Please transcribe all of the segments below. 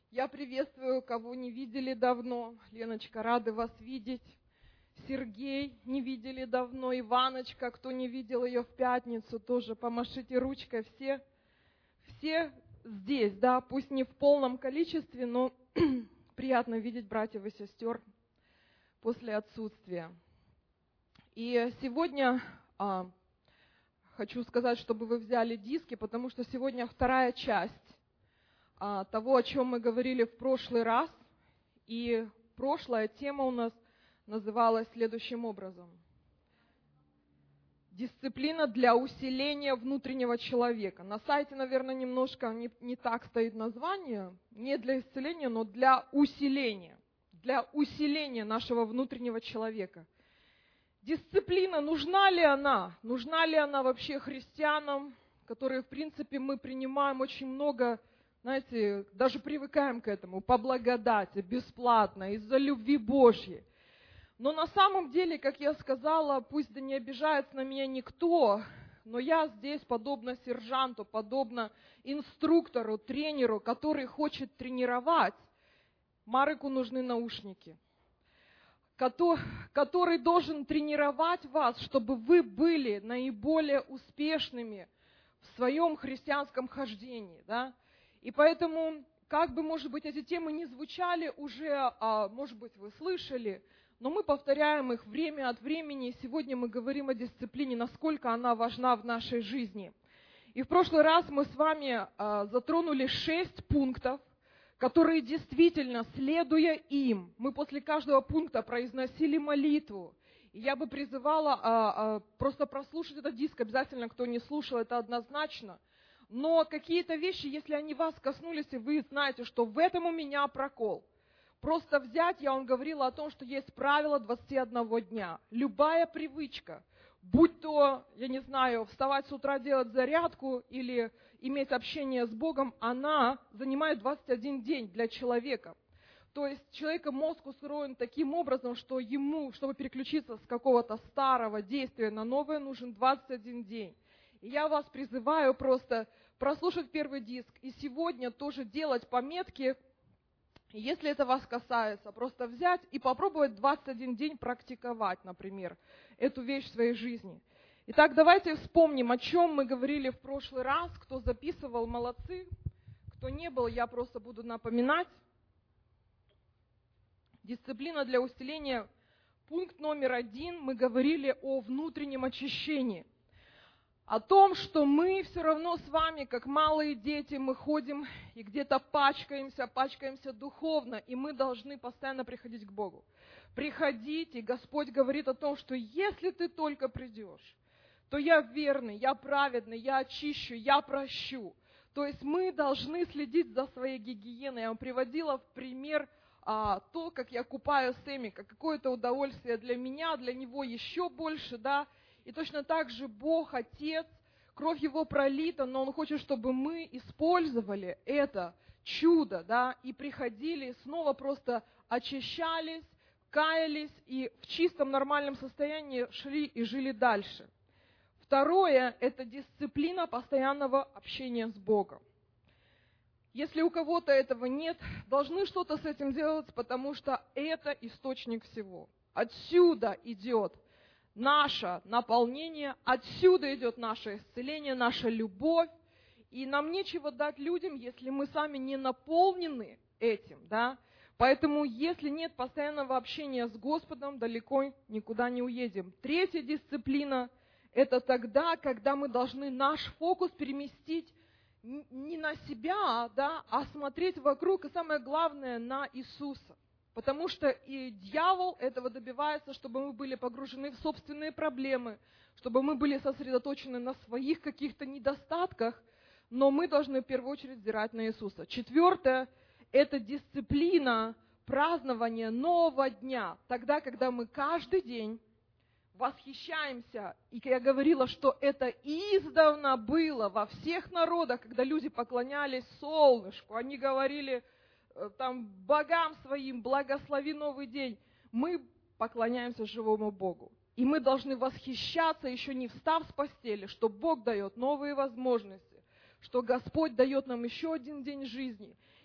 Я приветствую, кого не видели давно. Леночка, рады вас видеть. Сергей, не видели давно. Иваночка, кто не видел ее в пятницу, тоже помашите ручкой. Все здесь, да, пусть не в полном количестве, но приятно видеть братьев и сестер после отсутствия. И сегодня хочу сказать, чтобы вы взяли диски, потому что сегодня вторая часть того, о чем мы говорили в прошлый раз. И прошлая тема у нас называлась следующим образом. Дисциплина для усиления внутреннего человека. На сайте, наверное, немножко не так стоит название. Не для исцеления, но для усиления. Для усиления нашего внутреннего человека. Дисциплина, нужна ли она? Нужна ли она вообще христианам, которые, в принципе, мы принимаем очень много, знаете, даже привыкаем к этому, по благодати, бесплатно, из-за любви Божьей. Но на самом деле, как я сказала, пусть да не обижается на меня никто, но я здесь подобно сержанту, подобно инструктору, тренеру, который хочет тренировать. Мареку нужны наушники, который должен тренировать вас, чтобы вы были наиболее успешными в своем христианском хождении, да? И поэтому, как бы, может быть, эти темы не звучали уже, может быть, вы слышали, но мы повторяем их время от времени. Сегодня мы говорим о дисциплине, насколько она важна в нашей жизни. И в прошлый раз мы с вами затронули 6 пунктов, которые действительно, следуя им, мы после каждого пункта произносили молитву. И я бы призывала просто прослушать этот диск, обязательно, кто не слушал, это однозначно. Но какие-то вещи, если они вас коснулись, и вы знаете, что в этом у меня прокол. Просто взять, я вам говорила о том, что есть правило 21 дня. Любая привычка, будь то, я не знаю, вставать с утра делать зарядку или иметь общение с Богом, она занимает 21 день для человека. То есть человека мозг устроен таким образом, что ему, чтобы переключиться с какого-то старого действия на новое, нужен 21 день. И я вас призываю просто прослушать первый диск и сегодня тоже делать пометки, если это вас касается, просто взять и попробовать 21 день практиковать, например, эту вещь в своей жизни. Итак, давайте вспомним, о чем мы говорили в прошлый раз. Кто записывал, молодцы. Кто не был, я просто буду напоминать. Дисциплина для усиления. Пункт номер 1. Мы говорили о внутреннем очищении. О том, что мы все равно с вами, как малые дети, мы ходим и где-то пачкаемся духовно, и мы должны постоянно приходить к Богу. Приходить, и Господь говорит о том, что если ты только придешь, то я верный, я праведный, я очищу, я прощу. То есть мы должны следить за своей гигиеной. Я вам приводила в пример то, как я купаю Сэмми, как какое-то удовольствие для меня, для него еще больше, да. И точно так же Бог, Отец, кровь Его пролита, но Он хочет, чтобы мы использовали это чудо, да, и приходили, снова просто очищались, каялись и в чистом нормальном состоянии шли и жили дальше. Второе – это дисциплина постоянного общения с Богом. Если у кого-то этого нет, должны что-то с этим делать, потому что это источник всего. Отсюда идет наше наполнение, отсюда идет наше исцеление, наша любовь. И нам нечего дать людям, если мы сами не наполнены этим, да. Поэтому, если нет постоянного общения с Господом, далеко никуда не уедем. Третья дисциплина – это тогда, когда мы должны наш фокус переместить не на себя, да, а смотреть вокруг, и самое главное, на Иисуса. Потому что и дьявол этого добивается, чтобы мы были погружены в собственные проблемы, чтобы мы были сосредоточены на своих каких-то недостатках, но мы должны в первую очередь взирать на Иисуса. Четвертое – это дисциплина празднования нового дня, тогда, когда мы каждый день восхищаемся. И я говорила, что это издавна было во всех народах, когда люди поклонялись солнышку, они говорили там богам своим, благослови новый день. Мы поклоняемся живому Богу. И мы должны восхищаться, еще не встав с постели, что Бог дает новые возможности, что Господь дает нам еще один день жизни.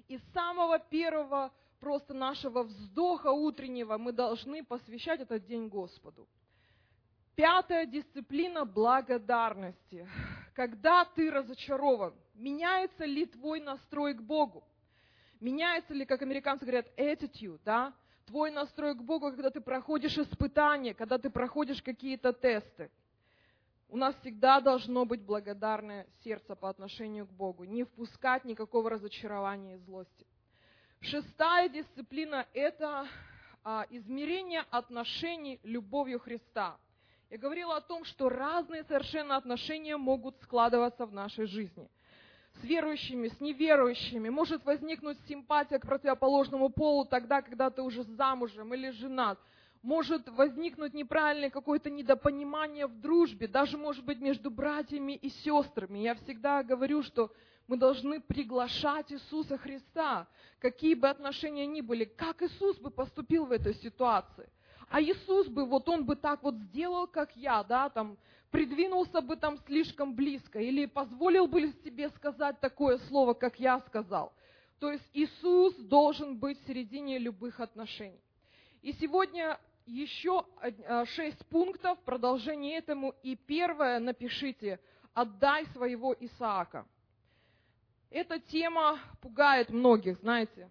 И с самого первого просто нашего вздоха утреннего мы должны посвящать этот день Господу. 5 дисциплина благодарности. Когда ты разочарован, меняется ли твой настрой к Богу? Меняется ли, как американцы говорят, attitude, да? Твой настрой к Богу, когда ты проходишь испытания, когда ты проходишь какие-то тесты. У нас всегда должно быть благодарное сердце по отношению к Богу, не впускать никакого разочарования и злости. 6 дисциплина – это измерение отношений любовью Христа. Я говорила о том, что разные совершенно отношения могут складываться в нашей жизни. С верующими, с неверующими. Может возникнуть симпатия к противоположному полу тогда, когда ты уже замужем или женат. Может возникнуть неправильное какое-то недопонимание в дружбе, даже, может быть, между братьями и сестрами. Я всегда говорю, что мы должны приглашать Иисуса Христа, какие бы отношения ни были. Как Иисус бы поступил в этой ситуации? А Иисус бы, вот Он бы так вот сделал, как я, да, там, придвинулся бы там слишком близко, или позволил бы себе сказать такое слово, как я сказал. То есть Иисус должен быть в середине любых отношений. И сегодня еще 6 пунктов, продолжение этому. И первое, напишите: «Отдай своего Исаака». Эта тема пугает многих, знаете.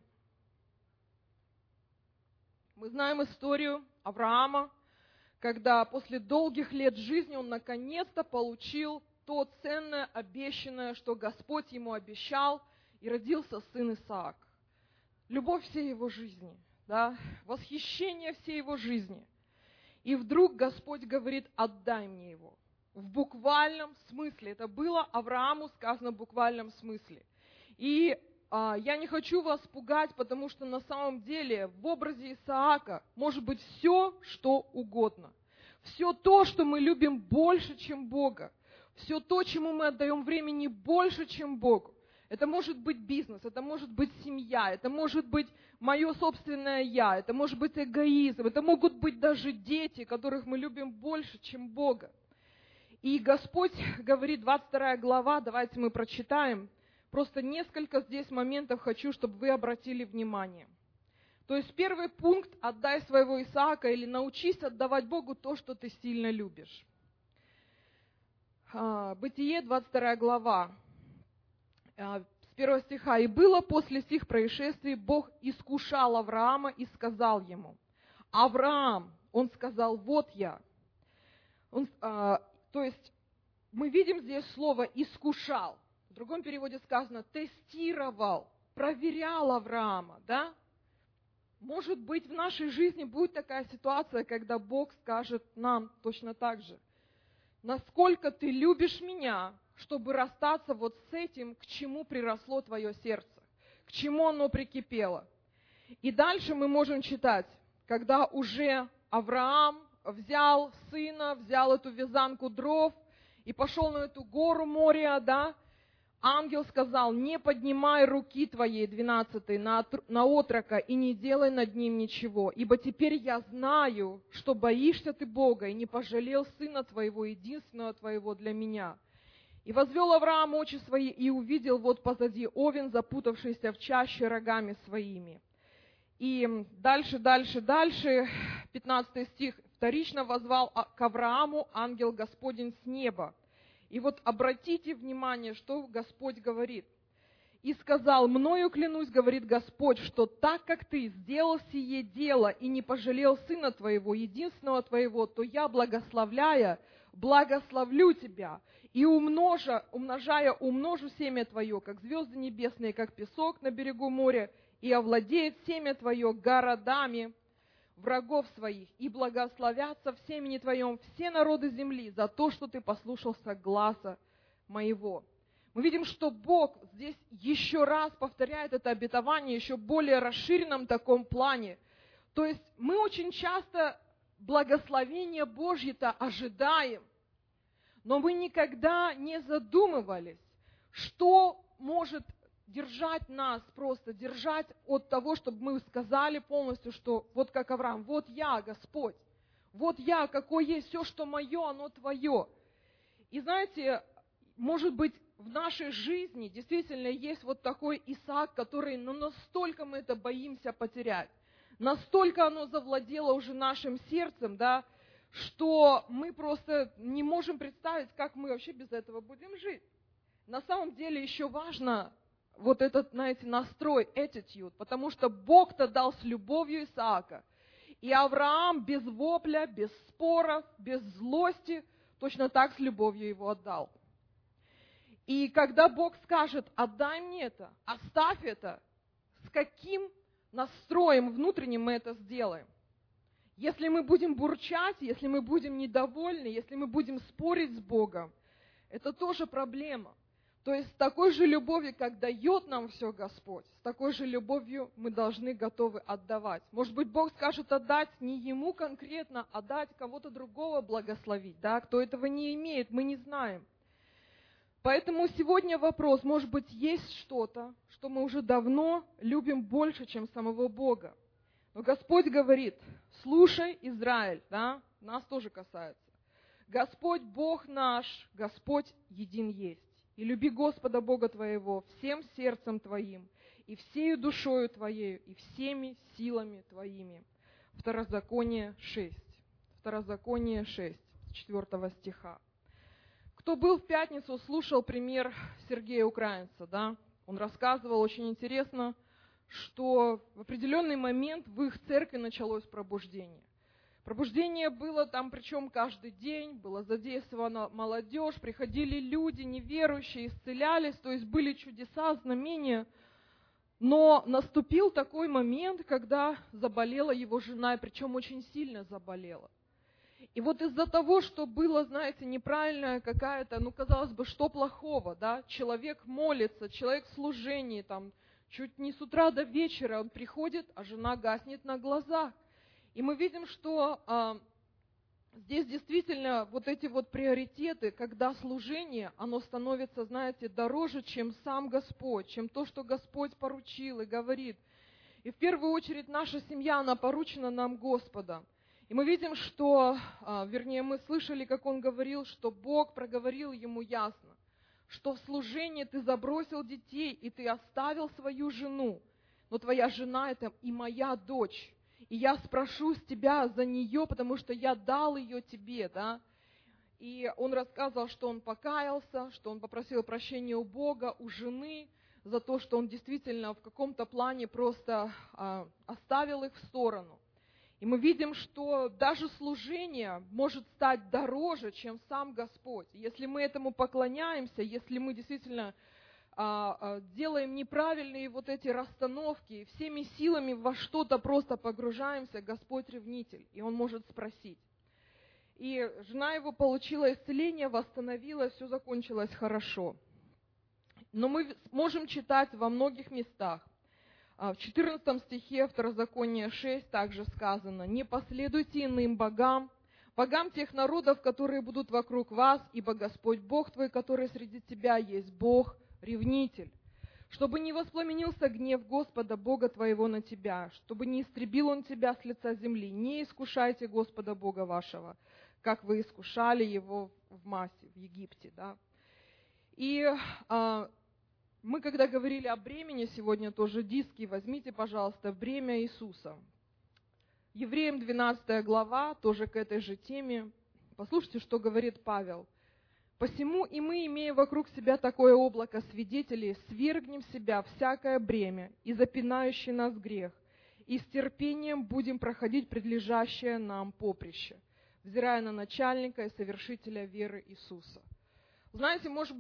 Мы знаем историю Авраама, когда после долгих лет жизни он наконец-то получил то ценное, обещанное, что Господь ему обещал, и родился сын Исаак. Любовь всей его жизни, да, восхищение всей его жизни. И вдруг Господь говорит: «Отдай мне его». В буквальном смысле. Это было Аврааму сказано в буквальном смысле. И я не хочу вас пугать, потому что на самом деле в образе Исаака может быть все, что угодно. Все то, что мы любим больше, чем Бога. Все то, чему мы отдаем времени больше, чем Богу. Это может быть бизнес, это может быть семья, это может быть мое собственное я, это может быть эгоизм, это могут быть даже дети, которых мы любим больше, чем Бога. И Господь говорит, 22 глава, давайте мы прочитаем. Просто несколько здесь моментов хочу, чтобы вы обратили внимание. То есть первый пункт – отдай своего Исаака, или научись отдавать Богу то, что ты сильно любишь. Бытие, 22 глава, с 1 стиха. «И было после сих происшествий, Бог искушал Авраама и сказал ему: Авраам, он сказал: вот я». То есть мы видим здесь слово «искушал». В другом переводе сказано «тестировал», проверял Авраама, да? Может быть, в нашей жизни будет такая ситуация, когда Бог скажет нам точно так же: насколько ты любишь меня, чтобы расстаться вот с этим, к чему приросло твое сердце, к чему оно прикипело. И дальше мы можем читать, когда уже Авраам взял сына, взял эту вязанку дров и пошел на эту гору Мория, да, ангел сказал: не поднимай руки твоей, 12, на отрока, и не делай над ним ничего, ибо теперь я знаю, что боишься ты Бога, и не пожалел сына твоего, единственного твоего для меня. И возвел Авраам очи свои, и увидел вот позади овен, запутавшийся в чаще рогами своими. И дальше, 15 стих. Вторично воззвал к Аврааму ангел Господень с неба. И вот обратите внимание, что Господь говорит. «И сказал: мною клянусь, говорит Господь, что так как ты сделал сие дело и не пожалел сына твоего, единственного твоего, то я, благословляя, благословлю тебя, и умножая, умножу семя твое, как звезды небесные, как песок на берегу моря, и овладеет семя твое городами врагов своих, и благословятся в семени твоем все народы земли за то, что ты послушался гласа моего». Мы видим, что Бог здесь еще раз повторяет это обетование, еще более расширенном таком плане. То есть мы очень часто благословение Божье-то ожидаем, но мы никогда не задумывались, что может держать нас, просто держать от того, чтобы мы сказали полностью, что вот как Авраам: вот я, Господь, вот я, какой есть, все, что мое, оно твое. И знаете, может быть, в нашей жизни действительно есть вот такой Исаак, который, настолько мы это боимся потерять, настолько оно завладело уже нашим сердцем, да, что мы просто не можем представить, как мы вообще без этого будем жить. На самом деле еще важно вот этот, знаете, настрой, attitude, потому что Бог-то дал с любовью Исаака. И Авраам без вопля, без споров, без злости точно так с любовью его отдал. И когда Бог скажет: отдай мне это, оставь это, с каким настроем внутренним мы это сделаем? Если мы будем бурчать, если мы будем недовольны, если мы будем спорить с Богом, это тоже проблема. То есть с такой же любовью, как дает нам все Господь, с такой же любовью мы должны готовы отдавать. Может быть, Бог скажет отдать не Ему конкретно, а дать кого-то другого благословить, да? Кто этого не имеет, мы не знаем. Поэтому сегодня вопрос: может быть, есть что-то, что мы уже давно любим больше, чем самого Бога. Но Господь говорит: слушай, Израиль, да? Нас тоже касается. Господь Бог наш, Господь един есть. И люби Господа Бога твоего всем сердцем твоим, и всею душою твоею, и всеми силами твоими. Второзаконие 6. Второзаконие 6, с 4 стиха. Кто был в пятницу, слушал пример Сергея Украинца, да? Он рассказывал очень интересно, что в определенный момент в их церкви началось пробуждение. Пробуждение было там, причем каждый день, была задействована молодежь, приходили люди неверующие, исцелялись, то есть были чудеса, знамения. Но наступил такой момент, когда заболела его жена, и причем очень сильно заболела. И вот из-за того, что было, знаете, неправильная какая-то, казалось бы, что плохого, да? Человек молится, человек в служении, там, чуть не с утра до вечера он приходит, а жена гаснет на глазах. И мы видим, что здесь действительно вот эти вот приоритеты, когда служение, оно становится, знаете, дороже, чем сам Господь, чем то, что Господь поручил и говорит. И в первую очередь наша семья, она поручена нам Господом. И мы видим, что, мы слышали, как он говорил, что Бог проговорил ему ясно, что в служении ты забросил детей, и ты оставил свою жену, но твоя жена – это и моя дочь. И я спрошу с тебя за нее, потому что я дал ее тебе, да. И он рассказывал, что он покаялся, что он попросил прощения у Бога, у жены, за то, что он действительно в каком-то плане просто оставил их в сторону. И мы видим, что даже служение может стать дороже, чем сам Господь. Если мы этому поклоняемся, если мы действительно делаем неправильные вот эти расстановки, всеми силами во что-то просто погружаемся, Господь ревнитель, и Он может спросить. И жена его получила исцеление, восстановилась, все закончилось хорошо. Но мы можем читать во многих местах. В 14 стихе Второзакония 6 также сказано: «Не последуйте иным богам, богам тех народов, которые будут вокруг вас, ибо Господь Бог твой, который среди тебя есть Бог, ревнитель, чтобы не воспламенился гнев Господа Бога твоего на тебя, чтобы не истребил Он тебя с лица земли. Не искушайте Господа Бога вашего, как вы искушали Его в Массе, в Египте». Да? И мы, когда говорили о бремени, сегодня тоже диски, возьмите, пожалуйста, «Бремя Иисуса». Евреям 12 глава, тоже к этой же теме. Послушайте, что говорит Павел. «Посему и мы, имея вокруг себя такое облако свидетелей, свергнем с себя всякое бремя и запинающий нас грех, и с терпением будем проходить предлежащее нам поприще, взирая на начальника и совершителя веры Иисуса». Знаете, может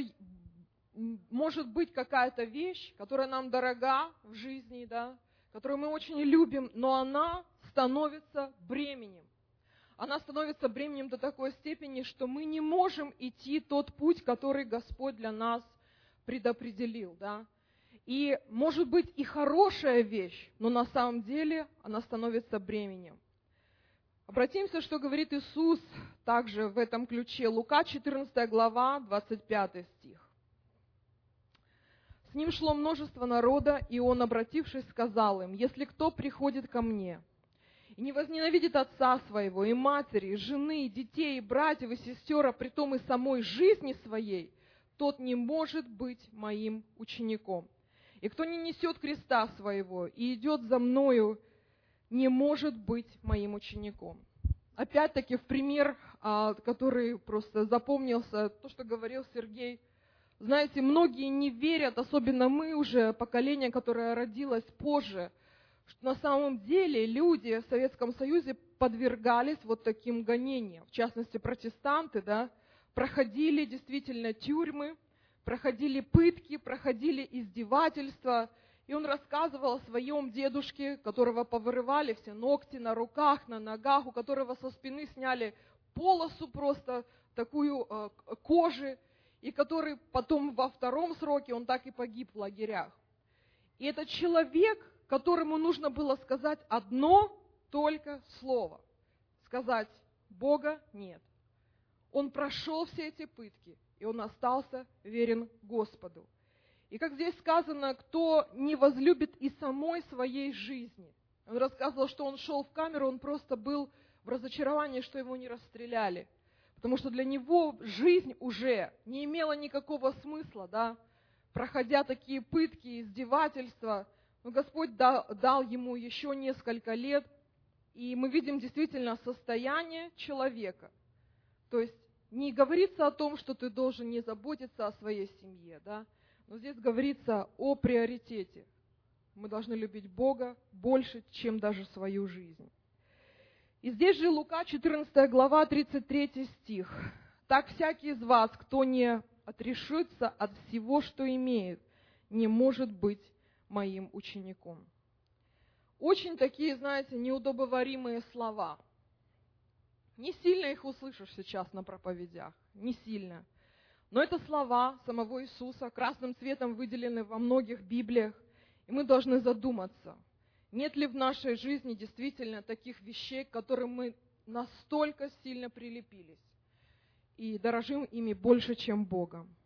быть какая-то вещь, которая нам дорога в жизни, да, которую мы очень любим, но она становится бременем. Она становится бременем до такой степени, что мы не можем идти тот путь, который Господь для нас предопределил. Да? И может быть и хорошая вещь, но на самом деле она становится бременем. Обратимся, что говорит Иисус также в этом ключе. Лука 14 глава, 25 стих. «С ним шло множество народа, и он, обратившись, сказал им: если кто приходит ко мне и не возненавидит отца своего, и матери, и жены, и детей, и братьев, и сестер, а притом и самой жизни своей, тот не может быть моим учеником. И кто не несет креста своего и идет за мною, не может быть моим учеником. Опять-таки в пример, который просто запомнился, то, что говорил Сергей. Знаете, многие не верят, особенно мы уже, поколение, которое родилось позже, что на самом деле люди в Советском Союзе подвергались вот таким гонениям. В частности, протестанты, проходили действительно тюрьмы, проходили пытки, проходили издевательства. И он рассказывал о своем дедушке, которого повырывали все ногти на руках, на ногах, у которого со спины сняли полосу просто такую кожи, и который потом во втором сроке, он так и погиб в лагерях. И этот человек, которому нужно было сказать одно только слово, сказать «Бога нет». Он прошел все эти пытки, и он остался верен Господу. И как здесь сказано, кто не возлюбит и самой своей жизни. Он рассказывал, что он шел в камеру, он просто был в разочаровании, что его не расстреляли. Потому что для него жизнь уже не имела никакого смысла, проходя такие пытки, издевательства. Но Господь дал ему еще несколько лет, и мы видим действительно состояние человека. То есть не говорится о том, что ты должен не заботиться о своей семье, но здесь говорится о приоритете. Мы должны любить Бога больше, чем даже свою жизнь. И здесь же Лука, 14 глава, 33 стих. «Так всякий из вас, кто не отрешится от всего, что имеет, не может быть моим учеником». Очень такие, знаете, неудобоваримые слова. Не сильно их услышишь сейчас на проповедях, не сильно. Но это слова самого Иисуса, красным цветом выделены во многих Библиях, и мы должны задуматься, нет ли в нашей жизни действительно таких вещей, к которым мы настолько сильно прилепились и дорожим ими больше, чем Богом.